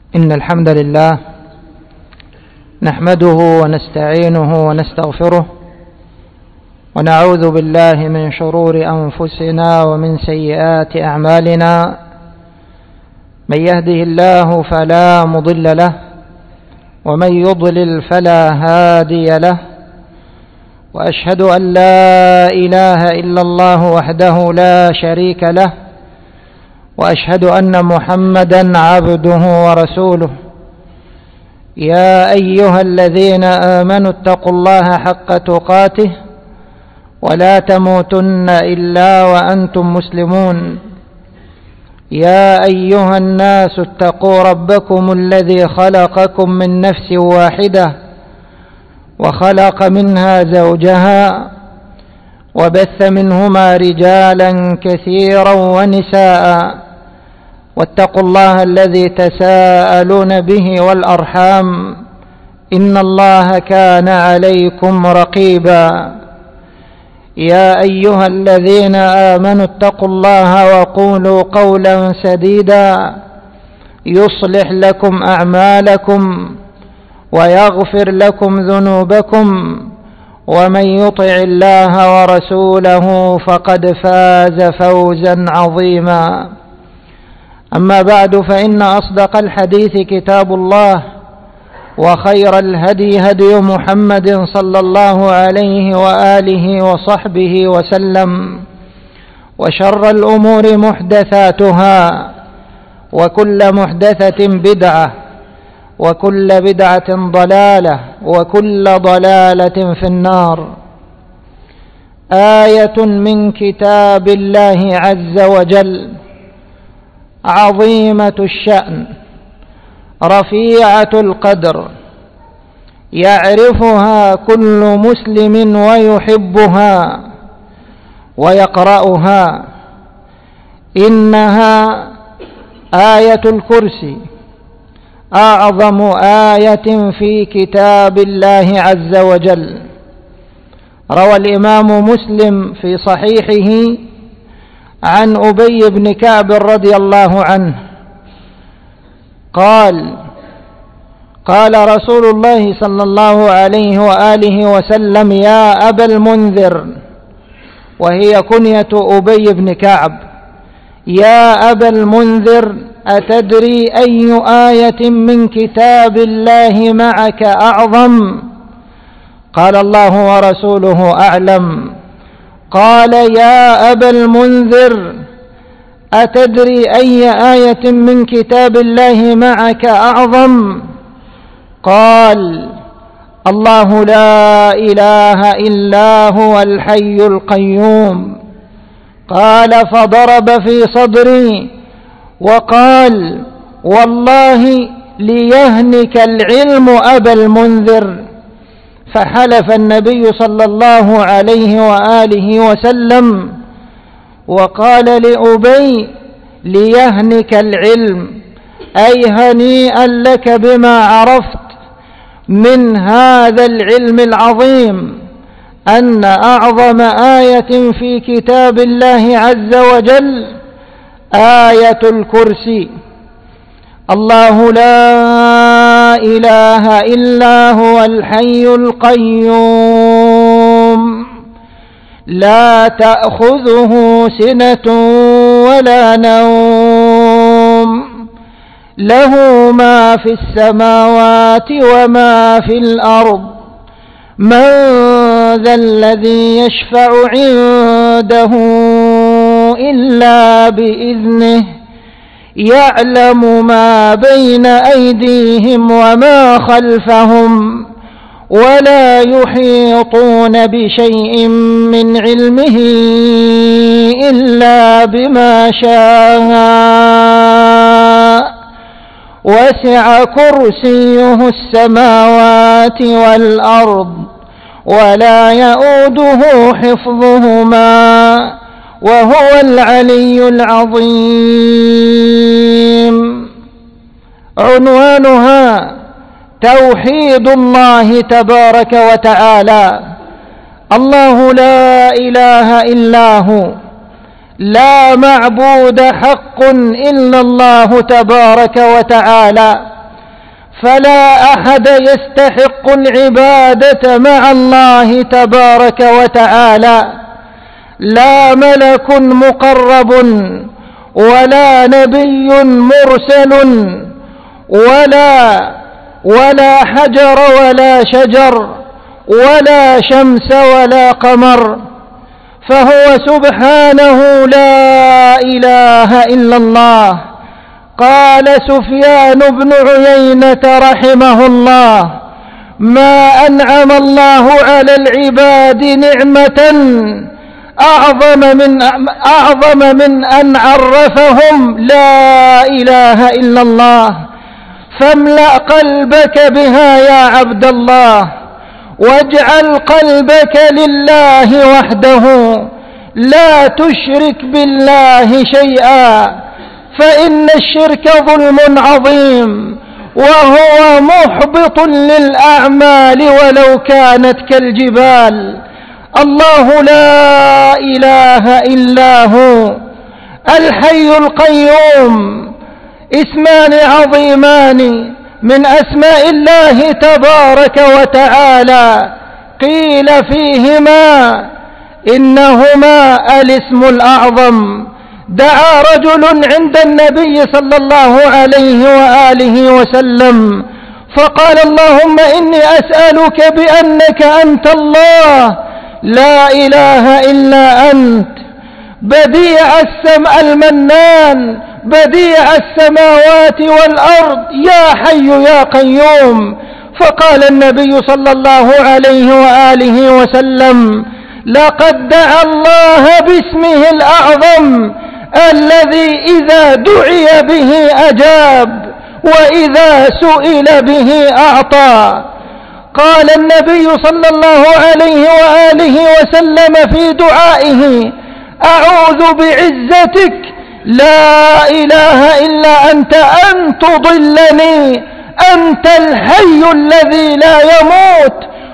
إن الحمد لله نحمده ونستعينه ونستغفره ونعوذ بالله من شرور أنفسنا ومن سيئات أعمالنا. من يهده الله فلا مضل له ومن يضلل فلا هادي له، وأشهد أن لا إله إلا الله وحده لا شريك له، وأشهد أن محمدا عبده ورسوله. يا أيها الذين آمنوا اتقوا الله حق تقاته ولا تموتن إلا وأنتم مسلمون. يا أيها الناس اتقوا ربكم الذي خلقكم من نفس واحدة وخلق منها زوجها وبث منهما رجالا كثيرا ونساء، واتقوا الله الذي تساءلون به والأرحام إن الله كان عليكم رقيبا. يا أيها الذين آمنوا اتقوا الله وقولوا قولا سديدا يصلح لكم أعمالكم ويغفر لكم ذنوبكم، ومن يطع الله ورسوله فقد فاز فوزا عظيما. أما بعد، فإن أصدق الحديث كتاب الله، وخير الهدي هدي محمد صلى الله عليه وآله وصحبه وسلم، وشر الأمور محدثاتها، وكل محدثة بدعة، وكل بدعة ضلالة، وكل ضلالة في النار. آية من كتاب الله عز وجل عظيمة الشأن رفيعة القدر، يعرفها كل مسلم ويحبها ويقرأها. إنها آية الكرسي، أعظم آية في كتاب الله عز وجل. روى الإمام مسلم في صحيحه عن أبي بن كعب رضي الله عنه قال رسول الله صلى الله عليه وآله وسلم: يا أبا المنذر، وهي كنية أبي بن كعب، يا أبا المنذر، أتدري أي آية من كتاب الله معك أعظم؟ قال: الله ورسوله أعلم. قال: يا أبا المنذر، أتدري أي آية من كتاب الله معك أعظم؟ قال: الله لا إله إلا هو الحي القيوم. قال: فضرب في صدري وقال: والله ليهنك العلم أبا المنذر. فحلف النبي صلى الله عليه وآله وسلم وقال لأبي: ليهنك العلم، أي هنيئا لك بما عرفت من هذا العلم العظيم، أن أعظم آية في كتاب الله عز وجل آية الكرسي. الله لا إله إلا هو الحي القيوم، لا تأخذه سنة ولا نوم، له ما في السماوات وما في الأرض. من ذا الذي يشفع عنده إلا بإذنه، يعلم ما بين أيديهم وما خلفهم، ولا يحيطون بشيء من علمه إلا بما شاء. وسع كرسيه السماوات والأرض، ولا يؤوده حفظهما، وهو العلي العظيم. عنوانها توحيد الله تبارك وتعالى. الله لا إله إلا هو، لا معبود حق إلا الله تبارك وتعالى. فلا أحد يستحق العبادة مع الله تبارك وتعالى، لا ملك مقرب ولا نبي مرسل ولا حجر ولا شجر ولا شمس ولا قمر، فهو سبحانه لا إله إلا الله. قال سفيان بن عيينة رحمه الله: ما أنعم الله على العباد نعمة أعظم من أن عرفهم لا إله إلا الله. فاملأ قلبك بها يا عبد الله، واجعل قلبك لله وحده، لا تشرك بالله شيئا، فإن الشرك ظلم عظيم وهو محبط للأعمال ولو كانت كالجبال. الله لا إله إلا هو الحي القيوم، اسمان عظيمان من أسماء الله تبارك وتعالى، قيل فيهما إنهما الاسم الأعظم. دعا رجل عند النبي صلى الله عليه وآله وسلم فقال: اللهم إني أسألك بأنك أنت الله لا إله إلا أنت، بديع المنان، بديع السماوات والأرض، يا حي يا قيوم. فقال النبي صلى الله عليه وآله وسلم: لقد دعا الله باسمه الأعظم الذي إذا دعي به أجاب وإذا سئل به أعطى. قال النبي صلى الله عليه وآله وسلم في دعائه: أعوذ بعزتك لا إله إلا أنت أن تضلني، أنت الحي الذي لا يموت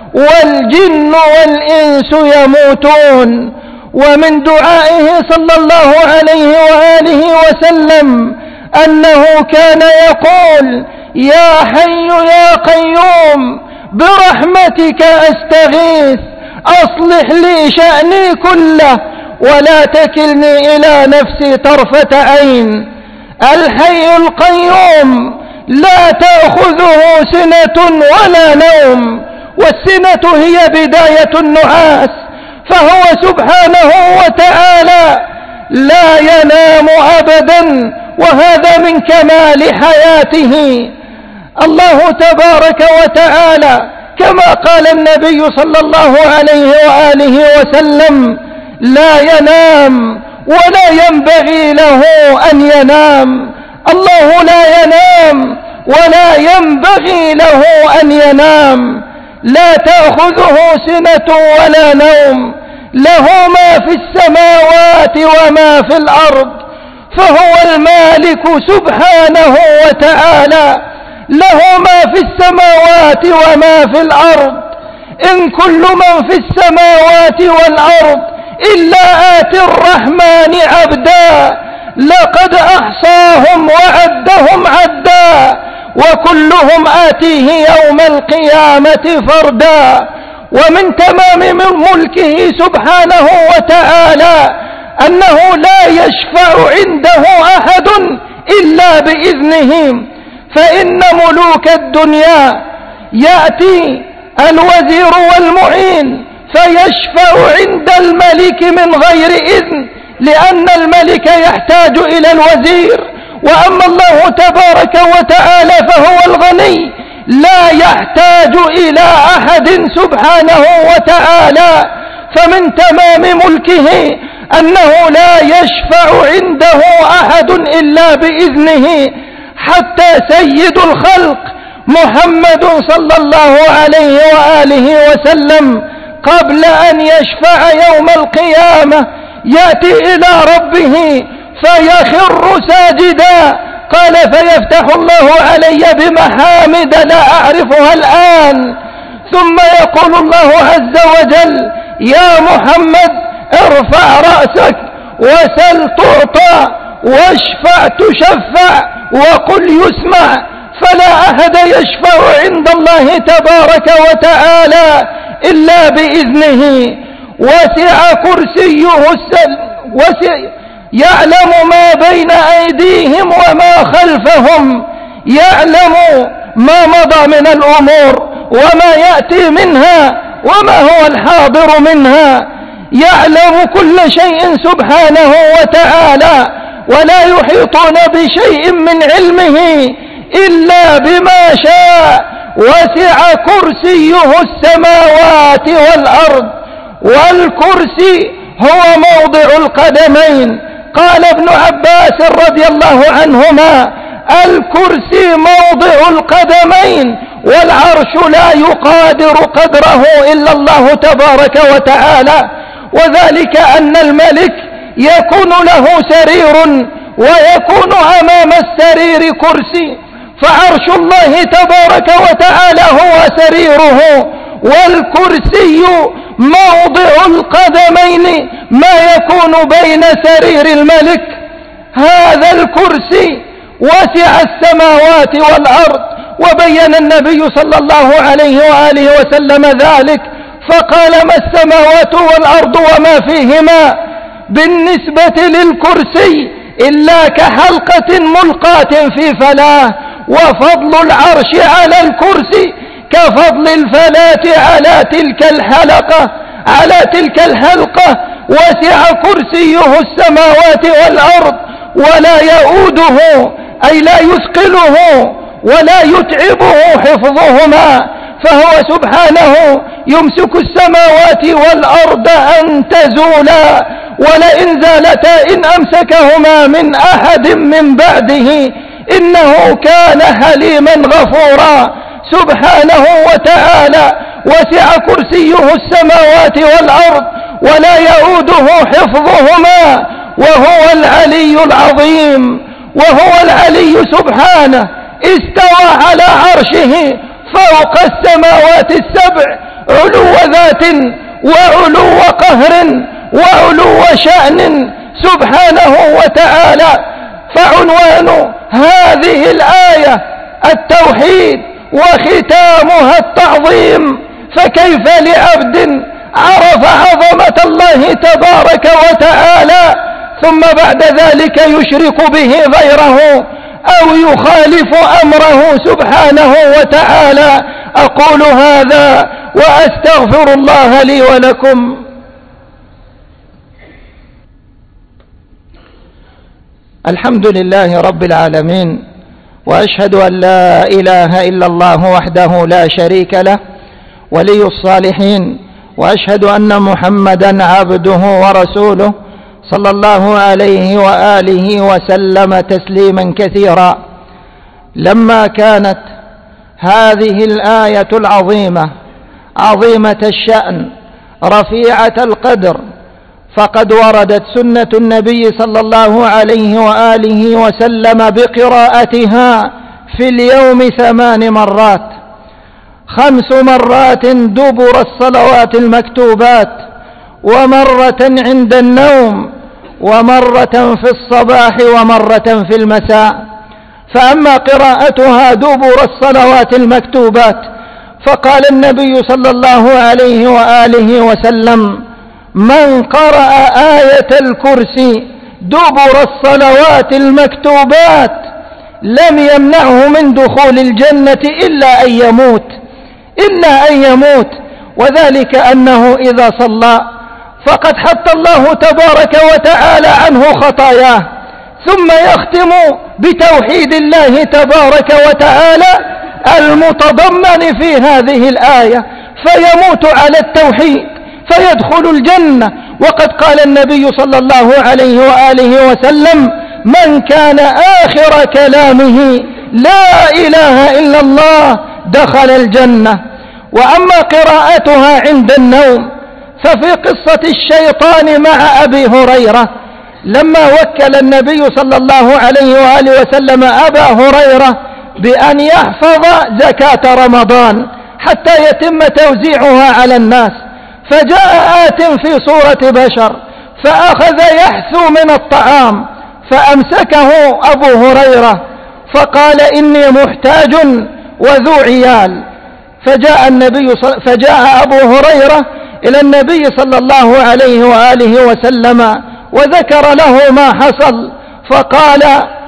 والجن والإنس يموتون. ومن دعائه صلى الله عليه وآله وسلم أنه كان يقول: يا حي يا قيوم برحمتك أستغيث، أصلح لي شأني كله ولا تكلني إلى نفسي طرفة عين. الحي القيوم لا تأخذه سنة ولا نوم، والسنة هي بداية النعاس، فهو سبحانه وتعالى لا ينام أبدا، وهذا من كمال حياته. الله تبارك وتعالى كما قال النبي صلى الله عليه وآله وسلم: لا ينام ولا ينبغي له أن ينام. الله لا ينام ولا ينبغي له أن ينام، لا تأخذه سنة ولا نوم، له ما في السماوات وما في الأرض، فهو المالك سبحانه وتعالى، له ما في السماوات وما في الأرض. إن كل من في السماوات والأرض إلا آتي الرحمن عبدا، لقد أحصاهم وعدهم عدا، وكلهم آتيه يوم القيامة فردا. ومن تمام ملكه سبحانه وتعالى أنه لا يشفع عنده أحد إلا بإذنه، فإن ملوك الدنيا يأتي الوزير والمعين فيشفع عند الملك من غير إذن، لأن الملك يحتاج إلى الوزير. وأما الله تبارك وتعالى فهو الغني لا يحتاج إلى أحد سبحانه وتعالى، فمن تمام ملكه أنه لا يشفع عنده أحد إلا بإذنه، حتى سيد الخلق محمد صلى الله عليه وآله وسلم قبل أن يشفع يوم القيامة يأتي إلى ربه فيخر ساجدا، قال: فيفتح الله علي بمحامد لا أعرفها الآن، ثم يقول الله عز وجل: يا محمد ارفع رأسك وسل تعطى واشفع تشفع وقل يسمع. فلا أحد يشفع عند الله تبارك وتعالى إلا بإذنه. وسع كرسيه يعلم ما بين أيديهم وما خلفهم، يعلم ما مضى من الأمور وما يأتي منها وما هو الحاضر منها، يعلم كل شيء سبحانه وتعالى، ولا يحيطون بشيء من علمه إلا بما شاء. وسع كرسيه السماوات والأرض، والكرسي هو موضع القدمين. قال ابن عباس رضي الله عنهما: الكرسي موضع القدمين، والعرش لا يقادر قدره إلا الله تبارك وتعالى. وذلك أن الملك يكون له سرير ويكون أمام السرير كرسي، فعرش الله تبارك وتعالى هو سريره، والكرسي موضع القدمين ما يكون بين سرير الملك. هذا الكرسي وسع السماوات والأرض، وبين النبي صلى الله عليه وآله وسلم ذلك فقال: ما السماوات والأرض وما فيهما بالنسبة للكرسي إلا كحلقة ملقاة في فلاة، وفضل العرش على الكرسي كفضل الفلاة على تلك الحلقة. وسع كرسيه السماوات والأرض ولا يؤوده، أي لا يثقله ولا يتعبه حفظهما، فهو سبحانه يمسك السماوات والأرض أن تزولا، ولئن زالتا إن أمسكهما من أحد من بعده إنه كان حليما غفورا سبحانه وتعالى. وسع كرسيه السماوات والأرض ولا يؤوده حفظهما، وهو العلي العظيم، وهو العلي سبحانه استوى على عرشه فوق السماوات السبع، علو ذات وعلو قهر وعلو شأن سبحانه وتعالى. فعنوان هذه الآية التوحيد وختامها التعظيم، فكيف لعبد عرف عظمة الله تبارك وتعالى ثم بعد ذلك يشرك به غيره أو يخالف أمره سبحانه وتعالى. أقول هذا وأستغفر الله لي ولكم. الحمد لله رب العالمين، وأشهد أن لا إله إلا الله وحده لا شريك له ولي الصالحين، وأشهد أن محمدا عبده ورسوله صلى الله عليه وآله وسلم تسليما كثيرا. لما كانت هذه الآية العظيمة عظيمة الشأن رفيعة القدر، فقد وردت سنة النبي صلى الله عليه وآله وسلم بقراءتها في اليوم 8 مرات، 5 مرات دبر الصلوات المكتوبات، ومرة عند النوم، ومرة في الصباح، ومرة في المساء. فأما قراءتها دبر الصلوات المكتوبات فقال النبي صلى الله عليه وآله وسلم: من قرأ آية الكرسي دبر الصلوات المكتوبات لم يمنعه من دخول الجنة إلا أن يموت، وذلك أنه إذا صلى فقد حط الله تبارك وتعالى عنه خطاياه، ثم يختم بتوحيد الله تبارك وتعالى المتضمن في هذه الآية، فيموت على التوحيد فيدخل الجنة. وقد قال النبي صلى الله عليه وآله وسلم: من كان آخر كلامه لا إله إلا الله دخل الجنة. وأما قراءتها عند النوم ففي قصة الشيطان مع أبي هريرة لما وكل النبي صلى الله عليه وآله وسلم أبا هريرة بأن يحفظ زكاة رمضان حتى يتم توزيعها على الناس، فجاء آت في صورة بشر فأخذ يحثو من الطعام، فأمسكه أبو هريرة فقال إني محتاج وذو عيال. فجاء أبو هريرة إلى النبي صلى الله عليه وآله وسلم وذكر له ما حصل، فقال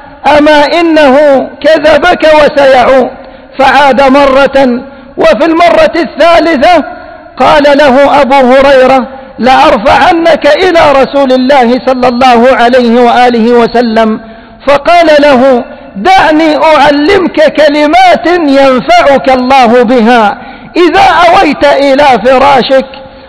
أما إنه كذبك وسيعود. فعاد مرة، وفي المرة الثالثة قال له أبو هريرة لأرفعنك إلى رسول الله صلى الله عليه وآله وسلم. فقال له دعني أعلمك كلمات ينفعك الله بها، إذا أويت إلى فراشك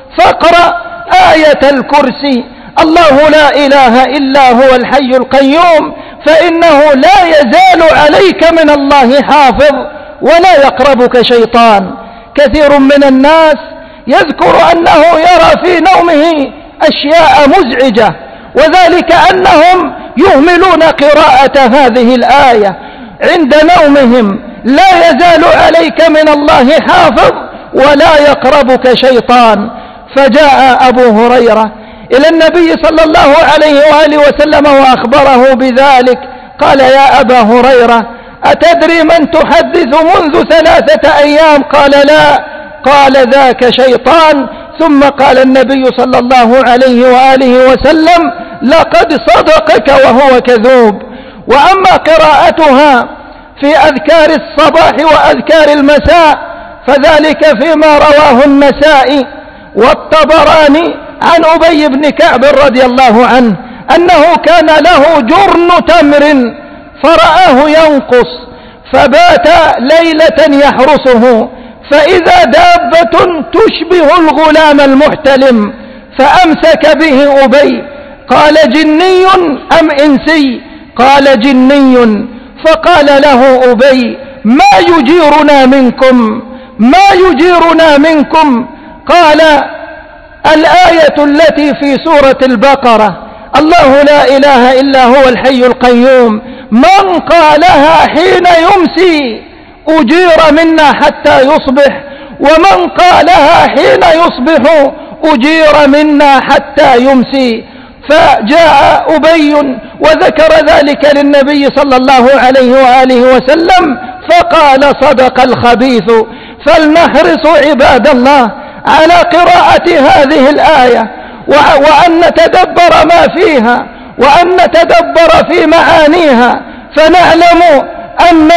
فاقرأ آية الكرسي، الله لا إله إلا هو الحي القيوم، فإنه لا يزال عليك من الله حافظ ولا يقربك شيطان. كثير من الناس يذكر أنه يرى في نومه أشياء مزعجة، وذلك أنهم يهملون قراءة هذه الآية عند نومهم. لا يزال عليك من الله حافظ ولا يقربك شيطان. فجاء أبو هريرة إلى النبي صلى الله عليه وآله وسلم وأخبره بذلك. قال يا أبا هريرة أتدري من تحدث منذ 3 أيام؟ قال لا. قال ذاك شيطان. ثم قال النبي صلى الله عليه وآله وسلم لقد صدقك وهو كذوب. وأما قراءتها في أذكار الصباح وأذكار المساء فذلك فيما رواه النسائي والطبراني عن أبي بن كعب رضي الله عنه أنه كان له جرن تمر فرآه ينقص، فبات ليلة يحرسه، فإذا دابة تشبه الغلام المحتلم، فأمسك به أبي. قال جني أم إنسي؟ قال جني. فقال له أبي ما يجيرنا منكم؟ ما يجيرنا منكم؟ قال الآية التي في سورة البقرة الله لا إله إلا هو الحي القيوم، من قالها حين يمسي أجير منا حتى يصبح، ومن قالها حين يصبح أجير منا حتى يمسي. فجاء أبي وذكر ذلك للنبي صلى الله عليه وآله وسلم فقال صدق الخبيث. فلنحرص عباد الله على قراءة هذه الآية، وأن نتدبر ما فيها، وأن نتدبر في معانيها، فنعلم أن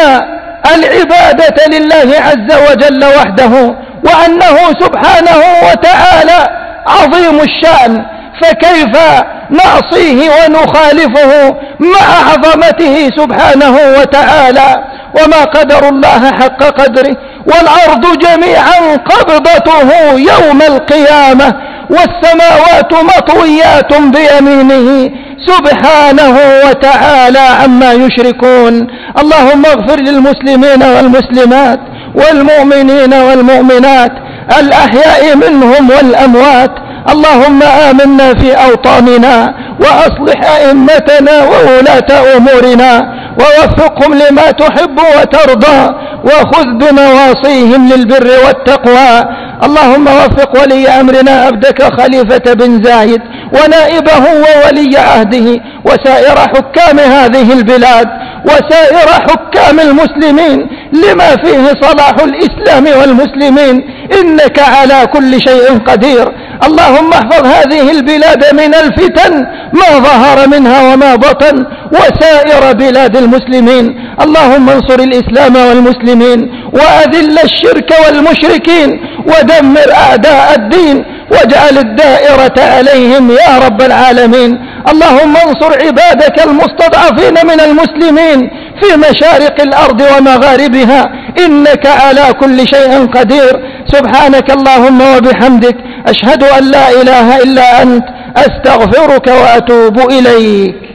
العبادة لله عز وجل وحده، وأنه سبحانه وتعالى عظيم الشأن، فكيف نعصيه ونخالفه مع عظمته سبحانه وتعالى؟ وما قدر الله حق قدره، والأرض جميعا قبضته يوم القيامة، والسماوات مطويات بيمينه سبحانه وتعالى عما يشركون. اللهم اغفر للمسلمين والمسلمات والمؤمنين والمؤمنات الأحياء منهم والأموات. اللهم آمنا في أوطاننا، وأصلح أئمتنا وولاة أمورنا، ووفقهم لما تحب وترضى، وخذ بنواصيهم للبر والتقوى. اللهم وفق ولي أمرنا عبدك خليفة بن زايد ونائبه وولي عهده وسائر حكام هذه البلاد وسائر حكام المسلمين لما فيه صلاح الإسلام والمسلمين، إنك على كل شيء قدير. اللهم احفظ هذه البلاد من الفتن ما ظهر منها وما بطن، وسائر بلاد المسلمين. اللهم انصر الإسلام والمسلمين، وأذل الشرك والمشركين، ودمر أعداء الدين، واجعل الدائرة عليهم يا رب العالمين. اللهم انصر عبادك المستضعفين من المسلمين في مشارق الأرض ومغاربها، إنك على كل شيء قدير. سبحانك اللهم وبحمدك، أشهد أن لا إله إلا أنت، أستغفرك وأتوب إليك.